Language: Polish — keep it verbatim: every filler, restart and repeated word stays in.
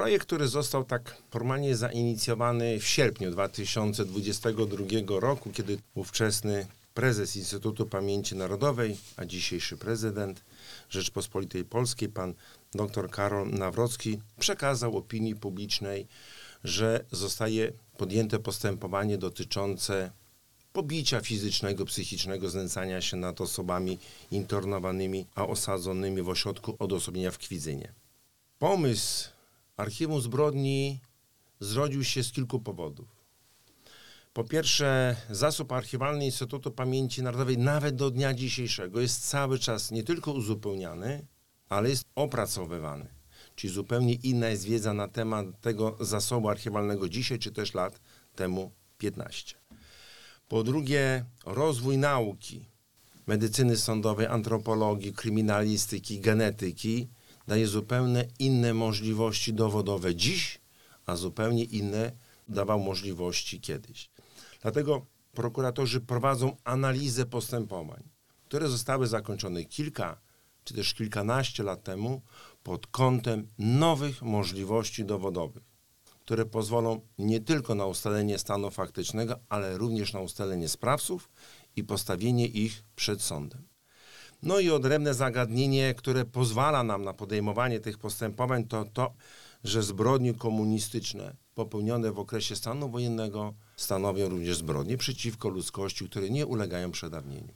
Projekt, który został tak formalnie zainicjowany w sierpniu dwa tysiące dwudziestego drugiego roku, kiedy ówczesny prezes Instytutu Pamięci Narodowej, a dzisiejszy prezydent Rzeczpospolitej Polskiej, pan dr Karol Nawrocki, przekazał opinii publicznej, że zostaje podjęte postępowanie dotyczące pobicia fizycznego, psychicznego, znęcania się nad osobami internowanymi, a osadzonymi w ośrodku odosobnienia w Kwidzynie. Pomysł Archiwum Zbrodni zrodził się z kilku powodów. Po pierwsze, zasób archiwalny Instytutu Pamięci Narodowej nawet do dnia dzisiejszego jest cały czas nie tylko uzupełniany, ale jest opracowywany. Czyli zupełnie inna jest wiedza na temat tego zasobu archiwalnego dzisiaj, czy też lat temu piętnaście. Po drugie, rozwój nauki, medycyny sądowej, antropologii, kryminalistyki, genetyki daje zupełnie inne możliwości dowodowe dziś, a zupełnie inne dawał możliwości kiedyś. Dlatego prokuratorzy prowadzą analizę postępowań, które zostały zakończone kilka czy też kilkanaście lat temu pod kątem nowych możliwości dowodowych, które pozwolą nie tylko na ustalenie stanu faktycznego, ale również na ustalenie sprawców i postawienie ich przed sądem. No i odrębne zagadnienie, które pozwala nam na podejmowanie tych postępowań, to to, że zbrodnie komunistyczne popełnione w okresie stanu wojennego stanowią również zbrodnie przeciwko ludzkości, które nie ulegają przedawnieniu.